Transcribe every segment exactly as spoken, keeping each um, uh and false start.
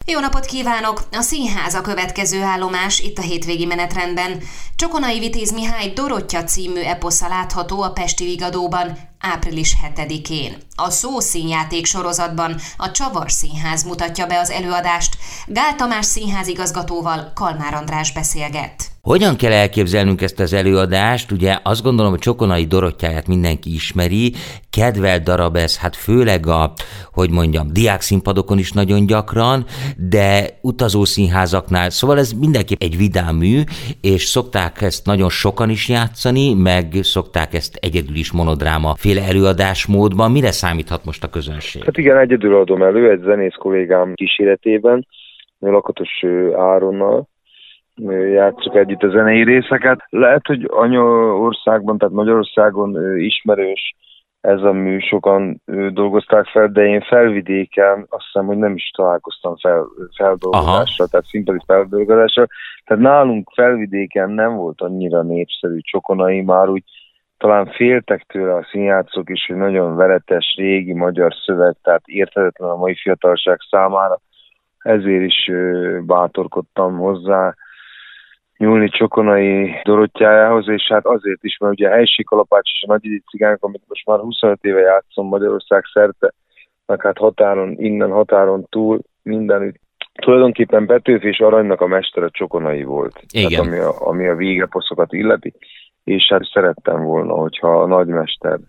Jó napot kívánok! A színház a következő állomás itt a hétvégi menetrendben. Csokonai Vitéz Mihály Dorottya című eposza látható a Pesti Vigadóban április hetedikén. A Szó színjáték sorozatban a Csavar Színház mutatja be az előadást. Gál Tamás színházigazgatóval Kalmár András beszélget. Hogyan kell elképzelnünk ezt az előadást? Ugye azt gondolom, hogy Csokonai Dorottyáját mindenki ismeri, kedvelt darab ez, hát főleg a, hogy mondjam, diákszínpadokon is nagyon gyakran, de utazószínházaknál, szóval ez mindenképp egy vidám mű, és szokták ezt nagyon sokan is játszani, meg szokták ezt egyedül is monodráma féle előadásmódban. Mire számíthat most a közönség? Hát igen, egyedül adom elő, egy zenész kollégám kíséretében, Lakatos Áronnal játsszuk együtt a zenei részeket. Lehet, hogy anyaországban, tehát Magyarországon ismerős ez a mű, sokan dolgozták fel, de én Felvidéken azt hiszem, hogy nem is találkoztam fel, feldolgozásra, Aha. tehát színpadi feldolgozásra. Tehát nálunk Felvidéken nem volt annyira népszerű Csokonai, már úgy talán féltek tőle a színjátszók is, hogy nagyon veretes, régi magyar szöveg, tehát érthetetlen a mai fiatalság számára. Ezért is bátorkodtam hozzá nyúlni Csokonai Dorottyájához, és hát azért is, mert ugye a Helység-kalapács és a Nagydíj cigányok, amit most már huszonöt éve játszom Magyarország szerte, meg hát határon, innen határon túl, mindenütt. Tulajdonképpen Petőfi és Aranynak a mestere Csokonai volt, tehát, ami, a, ami a végeposzokat illeti, és hát szerettem volna, hogyha a nagymester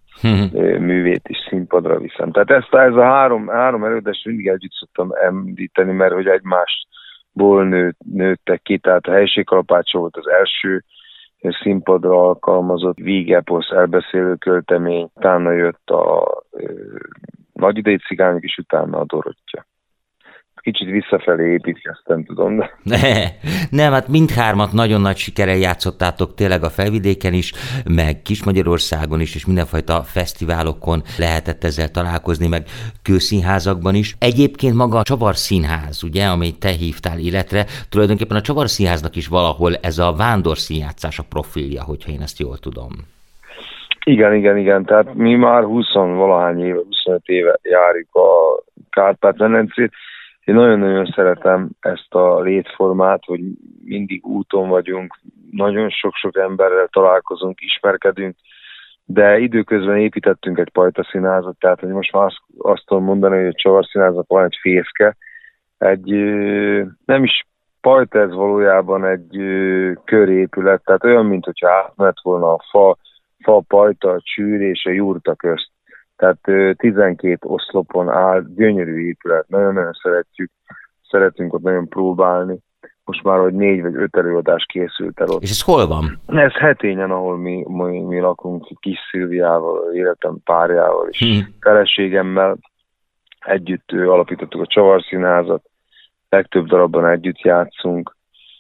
művét is színpadra viszem. Tehát ezt, ez a három, három előadást mindig együtt szoktam említeni, mert hogy egymásból nőtt, nőttek ki, tehát a Helység-kalapácsa volt az első színpadra alkalmazott vígeposz, elbeszélő költemény, utána jött a ö, Nagyidei cigányok, és utána a Dorottya. Kicsit visszafelé építkeztem, tudom. De... Nem, hát mindhármat nagyon nagy sikerrel játszottátok tényleg a Felvidéken is, meg Kismagyarországon is, és mindenfajta fesztiválokon lehetett ezzel találkozni, meg kőszínházakban is. Egyébként maga a Csavar Színház, ugye, amit te hívtál életre, tulajdonképpen a Csavar Színháznak is valahol ez a vándorszínjátszás a profilja, hogyha én ezt jól tudom. Igen, igen, igen. Tehát mi már húsz-valahány éve, huszonöt éve járjuk a Kárpát-medencét. Én nagyon-nagyon szeretem ezt a létformát, hogy mindig úton vagyunk, nagyon sok-sok emberrel találkozunk, ismerkedünk, de időközben építettünk egy pajtaszínházat, tehát hogy most már azt, azt tudom mondani, hogy a Csavar Színháznak van egy fészke, egy nem is pajta, ez valójában egy körépület, tehát olyan, mint hogyha átment volna a fa, fa, pajta, a csűr és a jurta közt. Tehát tizenkét oszlopon áll, gyönyörű épület, nagyon-nagyon szeretjük, szeretünk ott nagyon próbálni. Most már, hogy négy vagy öt előadás készült el ott. És ez hol van? Ez Hetényen, ahol mi, mi, mi lakunk, Kis Szilviával, életem párjával és hmm. feleségemmel együtt alapítottuk a Csavar Színházat, legtöbb darabban együtt játszunk,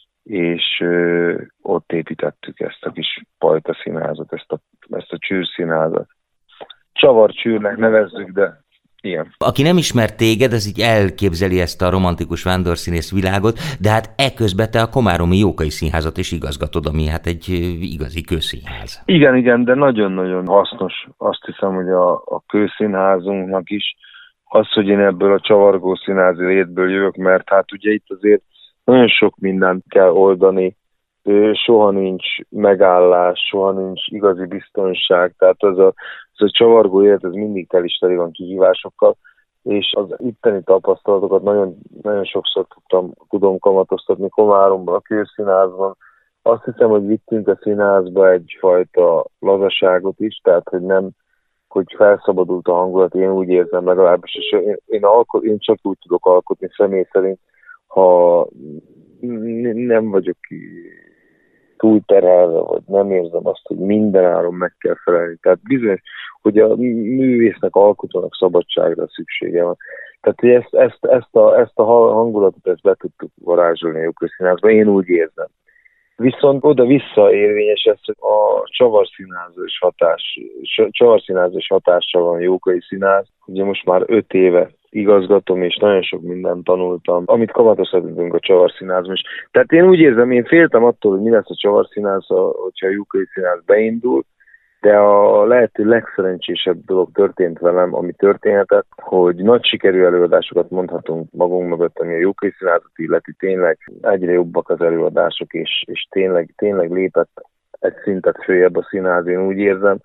és ö, ott építettük ezt a kis pajta színházat, ezt a, ezt a csűrszínházat. Csavarcsűrnek nevezzük, de ilyen. Aki nem ismer téged, az így elképzeli ezt a romantikus vándorszínész világot, de hát eközben te a Komáromi Jókai Színházat is igazgatod, ami hát egy igazi kőszínház. Igen, igen, de nagyon-nagyon hasznos. Azt hiszem, hogy a, a kőszínházunknak is az, hogy én ebből a csavargó színházi létből jövök, mert hát ugye itt azért nagyon sok mindent kell oldani, soha nincs megállás, soha nincs igazi biztonság, tehát ez a, ez a csavargó élet, ez mindig tel is teli van kihívásokkal, és az itteni tapasztalatokat nagyon, nagyon sokszor tudtam, tudom kamatoztatni Komáromban, a kőszínházban. Azt hiszem, hogy vittünk a színházba egyfajta lazaságot is, tehát hogy nem, hogy felszabadult a hangulat, én úgy érzem legalábbis, és én, én, alkot, én csak úgy tudok alkotni személy szerint, ha nem vagyok túlterhelve, vagy nem érzem azt, hogy minden áron meg kell felelni. Tehát bizonyos, hogy a művésznek, alkotónak szabadságra szüksége van. Tehát hogy ezt, ezt, ezt, a, ezt a hangulatot ezt be tudtuk varázsolni a Jókai Színházba, én úgy érzem. Viszont oda-vissza érvényes ez, hogy a Csavar Színházas hatás, Csavar Színházas hatással van a Jókai Színház. Ugye most már öt éve igazgatom, és nagyon sok mindent tanultam, amit kamatozhatunk a Csavar Színházban is. Tehát én úgy érzem, én féltem attól, hogy mi lesz a Csavar Színház, hogyha a Jókai Színház beindul, de a lehető legszerencsésebb dolog történt velem, ami történhetett, hogy nagy sikerű előadásokat mondhatunk magunk mögött, ami a Jókai Színházat illeti, tényleg egyre jobbak az előadások, és, és tényleg, tényleg lépett egy szintet följebb a színház, én úgy érzem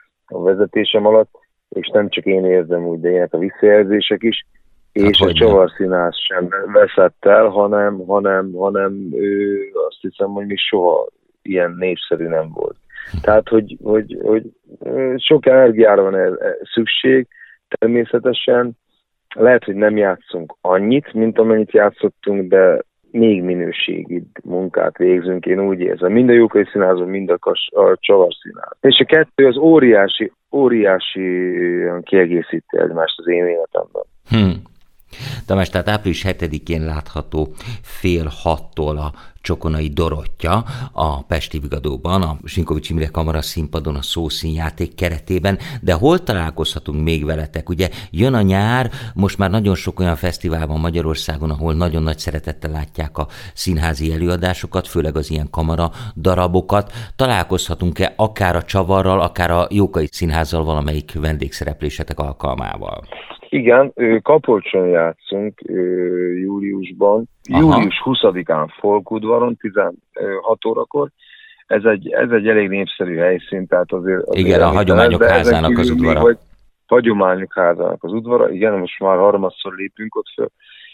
a vezetésem alatt, és nem csak én érzem úgy, de ilyenek a visszajelzések is, hát és a Csavar Színház sem veszett el, hanem, hanem, hanem ő, azt hiszem, hogy még soha ilyen népszerű nem volt. Tehát, hogy, hogy, hogy sok energiára van szükség, természetesen lehet, hogy nem játszunk annyit, mint amennyit játszottunk, de még minőségi munkát végzünk, én úgy érzem. Mind a Jókai Színházon, mind a, Kas- a Csavar Színház. És a kettő az óriási, óriási kiegészíti egymást az én életemben. Hmm. Tamás, tehát április hetedikén látható fél hattól a Csokonai Dorottya a Pesti Vigadóban, a Sinkovics Imre Kamara színpadon, a szószínjáték keretében, de hol találkozhatunk még veletek? Ugye jön a nyár, most már nagyon sok olyan fesztivál van Magyarországon, ahol nagyon nagy szeretettel látják a színházi előadásokat, főleg az ilyen kamara darabokat. Találkozhatunk-e akár a Csavarral, akár a Jókai Színházzal valamelyik vendégszereplésetek alkalmával? Igen, Kapolcson játszunk júliusban, Aha. július huszadikán Folkudvaron, tizenhat órakor. Ez egy, ez egy elég népszerű helyszín, tehát azért... azért igen, a Hagyományok Házának az udvara. Vagy Hagyományok Házának az udvara, igen, most már harmadszor lépünk ott föl,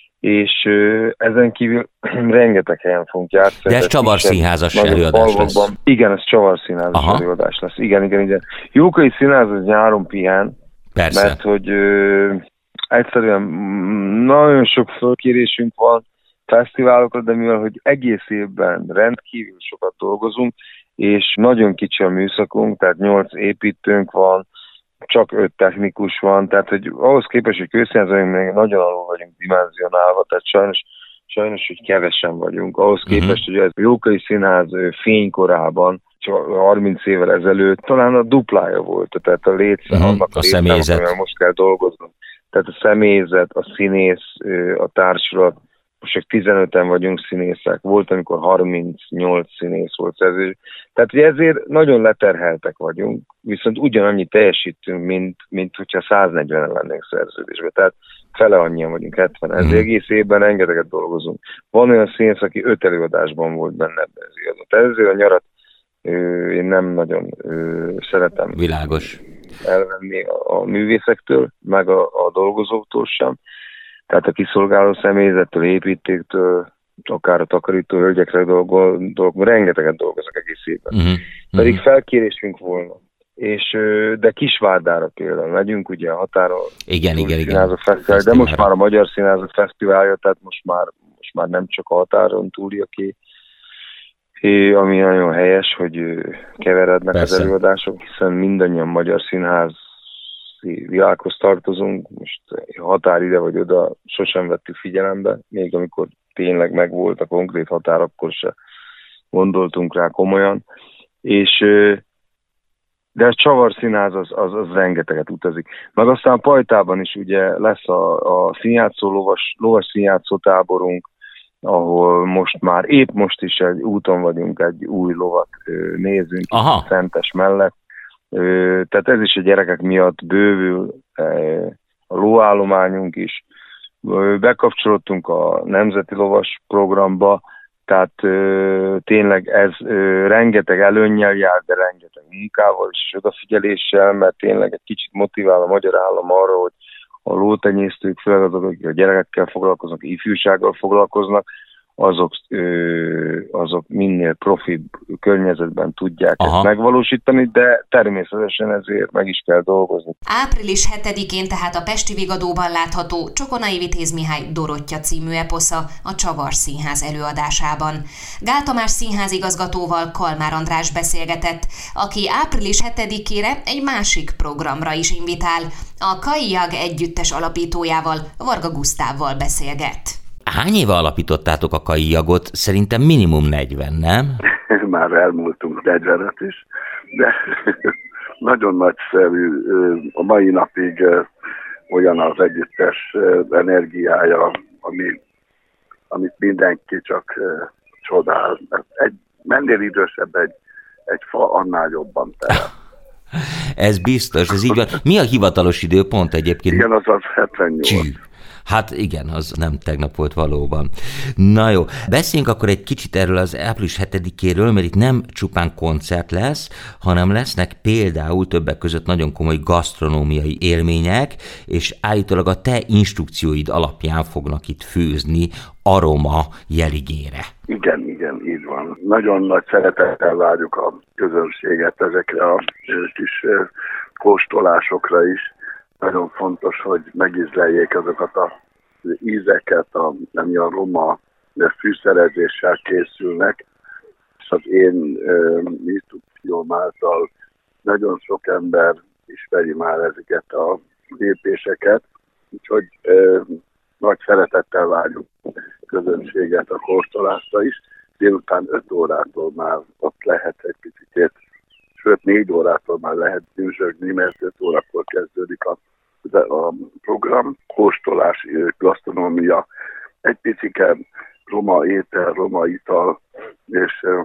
és ezen kívül rengeteg helyen fogunk játszani. De ez Csavar Színházas előadás lesz. Igen, ez Csavar Színházas Aha. előadás lesz. Igen, igen, igen. Jókai Színház az nyáron pihen, Persze. Mert hogy ö, egyszerűen nagyon sok fölkérésünk van fesztiválokra, de mivel hogy egész évben rendkívül sokat dolgozunk, és nagyon kicsi a műszakunk, tehát nyolc építőnk van, csak öt technikus van, tehát hogy ahhoz képest, hogy Kőszínházban még nagyon alul vagyunk dimenzionálva, tehát sajnos, sajnos hogy kevesen vagyunk. Ahhoz képest, uh-huh. hogy ez a Jókai Színház fénykorában, harminc évvel ezelőtt talán a duplája volt, tehát a létszám, uh-huh, annak a, a személyzet, amivel most kell dolgoznunk. Tehát a személyzet, a színész, a társulat, most csak tizenöten vagyunk színészek, volt, amikor harmincnyolc színész volt szerződés. Tehát ezért nagyon leterheltek vagyunk, viszont ugyanannyi teljesítünk, mint, mint hogyha száznegyvenen lennénk szerződésben. Tehát fele annyian vagyunk, hetven. Ez uh-huh. egész évben rengeteget dolgozunk. Van olyan színész, aki öt előadásban volt benne ebben az évben. Tehát ezért a nyarat én nem nagyon szeretem Világos. elvenni a, a művészektől, meg a, a dolgozóktól sem. Tehát a kiszolgáló személyzettől, építéktől, akár a takarító hölgyekre dolgol, dolgol, rengeteget dolgozok egész évben. Uh-huh. Pedig uh-huh. felkérésünk volna. És, de Kisvárdára például megyünk, ugye a határon. Igen, igen, igen. Fesztivál, de most már a Magyar Színházak Fesztiválja, tehát most már, most már nem csak a határon túliaké, ami nagyon helyes, hogy keverednek Persze. az előadások, hiszen mindannyian magyar színházi világhoz tartozunk, most határ ide vagy oda sosem vettük figyelembe, még amikor tényleg megvolt a konkrét határ, akkor se gondoltunk rá komolyan, és de a Csavar Színház az, az, az rengeteget utazik. Meg aztán Pajtában is ugye lesz a, a színjátszó, lovas, lovas színjátszó táborunk, ahol most már, épp most is egy úton vagyunk, egy új lovat ö, nézünk, Aha. Szentes mellett. Ö, tehát ez is a gyerekek miatt bővül, ö, a lóállományunk is. Ö, bekapcsolódtunk a Nemzeti Lovas programba, tehát ö, tényleg ez ö, rengeteg előnnyel jár, de rengeteg munkával és odafigyeléssel, mert tényleg egy kicsit motivál a magyar állam arra, hogy a lótenyésztők, főleg azok, akik a gyerekekkel foglalkoznak, ifjúsággal foglalkoznak, azok, ö, azok minél profibb környezetben tudják Aha. ezt megvalósítani, de természetesen ezért meg is kell dolgozni. április hetedikén tehát a Pesti Vigadóban látható Csokonai Vitéz Mihály Dorottya című eposza a Csavar Színház előadásában. Gál Tamás színházigazgatóval Kalmár András beszélgetett, aki április hetedikére egy másik programra is invitál. A Kaiag együttes alapítójával, Varga Gusztávval beszélget. Hány éve alapítottátok a Kaiagot? Szerintem minimum negyven, nem? Már elmúltunk negyvenet is, de nagyon nagyszerű, a mai napig olyan az együttes energiája, ami, amit mindenki csak csodál. Egy, mennél idősebb egy, egy fa, annál jobban terem. Ez biztos, ez így van. Mi a hivatalos időpont egyébként? Igen, az az hetvennyolc. Csű. Hát igen, az nem tegnap volt valóban. Na jó, beszéljünk akkor egy kicsit erről az április hetedikéről, mert itt nem csupán koncert lesz, hanem lesznek például többek között nagyon komoly gasztronómiai élmények, és állítólag a te instrukcióid alapján fognak itt főzni aroma jeligére. Igen, igen, így van. Nagyon nagy szeretettel várjuk a közönséget ezekre a kis kóstolásokra is. Nagyon fontos, hogy megízleljék azokat az ízeket, ami a roma fűszerezéssel készülnek, és az én instrukcióm által nagyon sok ember ismeri már ezeket a lépéseket, úgyhogy ö, nagy szeretettel várjuk közönséget a kóstolásra is. Délután öt órától már ott lehet egy picit, sőt négy órától már lehet bűzsögni, mert öt órakor kezdődik a, a program, kóstolás, gasztronómia, egy picike roma étel, roma ital, és ö,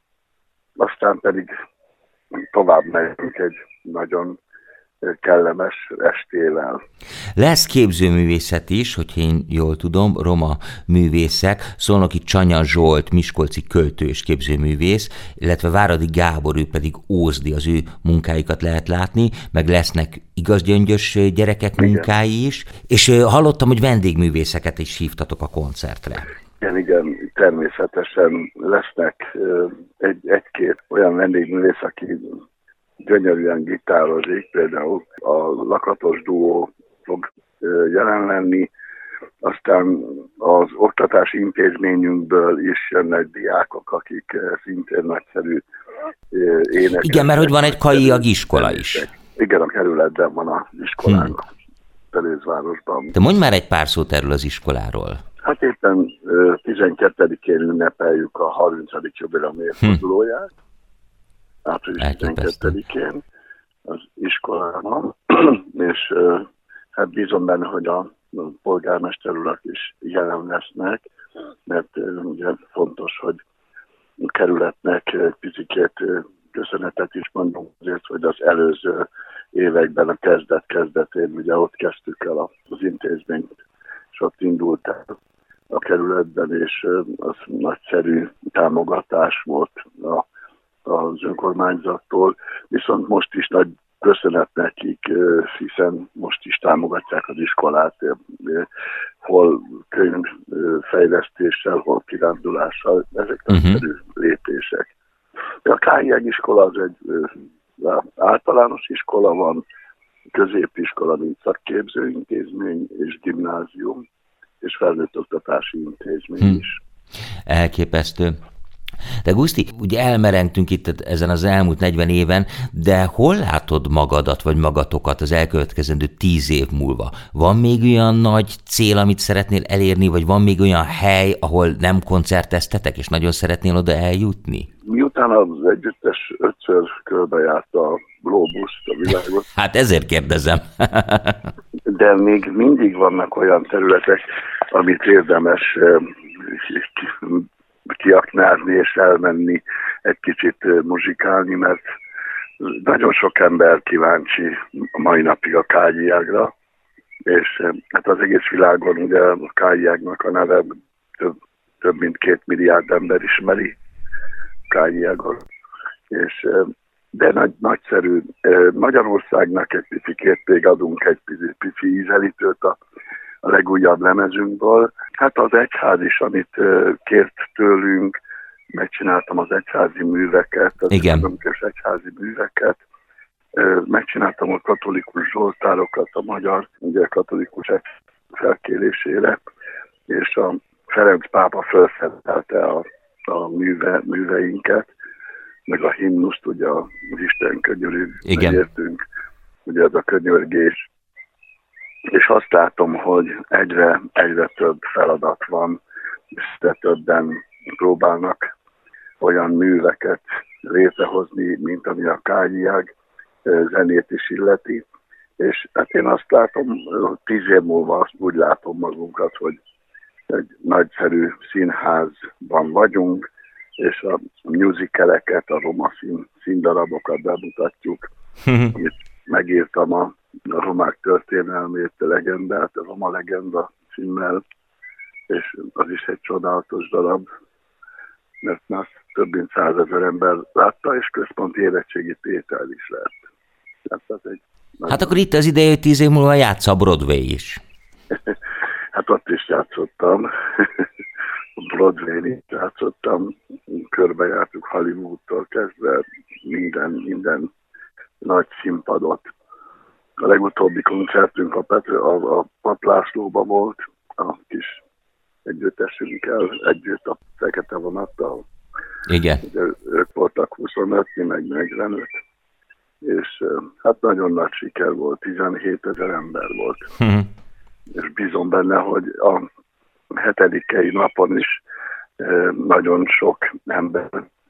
aztán pedig tovább megyünk egy nagyon kellemes estével. Lesz képzőművészet is, hogy én jól tudom, roma művészek, Szolnoki Csanya Zsolt, miskolci költő és képzőművész, illetve Váradi Gábor, ő pedig ózdi, az ő munkáikat lehet látni, meg lesznek igaz gyöngyös gyerekek igen. munkái is, és hallottam, hogy vendégművészeket is hívtatok a koncertre. Igen, igen, természetesen lesznek egy, egy-két olyan vendégművész, aki gyönyörűen gitározik, például a Lakatos duó fog jelen lenni, aztán az oktatási intézményünkből is jönnek diákok, akik szintén nagyszerű énekesek. Igen, mert hogy van egy kaiak iskola is. Igen, a kerületben van az iskolánk, hmm. Terézvárosban. De mondj már egy pár szót erről az iskoláról. Hát éppen tizenkettedikén ünnepeljük a harmincadik jubileum évfordulóját. Hmm. április tizenkettedikén az iskolában, és hát bízom benne, hogy a polgármester urak is jelen lesznek, mert ugye fontos, hogy a kerületnek egy picikét köszönetet is mondunk azért, hogy az előző években a kezdet-kezdetén ugye ott kezdtük el az intézményt, és ott indult el a kerületben, és az nagyszerű támogatás volt a az önkormányzattól, viszont most is nagy köszönet nekik, hiszen most is támogatják az iskolát, hol könyvfejlesztéssel, hol kirándulással, ezek nagyszerű uh-huh. lépések. A Kályág iskola az egy általános iskola van, középiskola, mint szakképzőintézmény és gimnázium, és felnőtt oktatási intézmény hmm. is. Elképesztő. De Guszti, ugye elmerengtünk itt ezen az elmúlt negyven éven, de hol látod magadat, vagy magatokat az elkövetkezendő tíz év múlva? Van még olyan nagy cél, amit szeretnél elérni, vagy van még olyan hely, ahol nem koncerteztetek, és nagyon szeretnél oda eljutni? Miután az együttes ötször körbejárt a glóbuszt, a világot. Hát ezért kérdezem. De még mindig vannak olyan területek, amit érdemes kiaknázni és elmenni, egy kicsit muzsikálni, mert nagyon sok ember kíváncsi a mai napig a Kágyiágra, és hát az egész világon ugye a Kágyiágnak a neve több, több mint két milliárd ember ismeri Kágyiágot, és de nagy, nagyszerű. Magyarországnak egy picikét még adunk egy pici, pici ízelítőt a a legújabb lemezünkből. Hát az egyház is, amit kért tőlünk, megcsináltam az egyházi műveket, az ötömkös egyházi műveket, megcsináltam a katolikus zsoltárokat a magyar, ugye katolikus felkérésére, és a Ferenc pápa felszentelte a, a műve, műveinket, meg a himnuszt, ugye az Isten könyörű, megértünk, ugye ez a könyörgés. És azt látom, hogy egyre, egyre több feladat van, és egyre többen próbálnak olyan műveket létrehozni, mint ami a Kágyiág zenét is illeti. És hát én azt látom, hogy tíz év múlva azt úgy látom magunkat, hogy egy nagyszerű színházban vagyunk, és a musicaleket, a roma szín, színdarabokat bemutatjuk, amit megírtam a, a romák történelmét, a legendát, a Roma legenda címmel, és az is egy csodálatos darab, mert már több mint százezer ember látta, és központi érettségi tétel is lett. Hát, egy hát akkor itt az ideje, hogy tíz év múlva játsza a Broadway is. Hát ott is játszottam. Broadway-n is játszottam. Körbejártuk Hollywoodtól kezdve minden, minden nagy színpadot. A legutóbbi koncertünk a, Petr, a, a Paplászlóban volt, a kis együttesünkkel, együtt a Fekete Vonattal. Igen. Ugye, ők voltak huszonöt, mi meg negyvenöt. És hát nagyon nagy siker volt, tizenhétezer ember volt. Uh-huh. És bízom benne, hogy a hetedikei napon is nagyon sok ember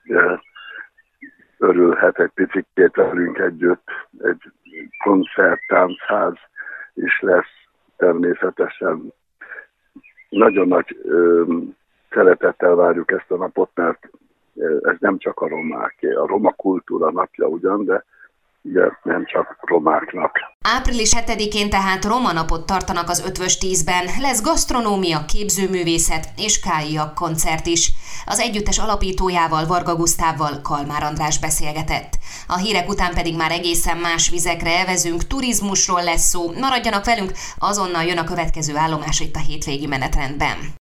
örülhet egy picit velünk együtt. Egy koncert, táncház is lesz természetesen. Nagyon nagy ö, szeretettel várjuk ezt a napot, mert ez nem csak a romáké. A roma kultúra napja ugyan, de ugye nem csak romáknak. április hetedikén tehát Roma napot tartanak az Ötvös tízben. Lesz gasztronómia, képzőművészet és káiak koncert is. Az együttes alapítójával, Varga Gusztávval Kalmár András beszélgetett. A hírek után pedig már egészen más vizekre evezünk, turizmusról lesz szó. Maradjanak velünk, azonnal jön a következő állomás itt a hétvégi menetrendben.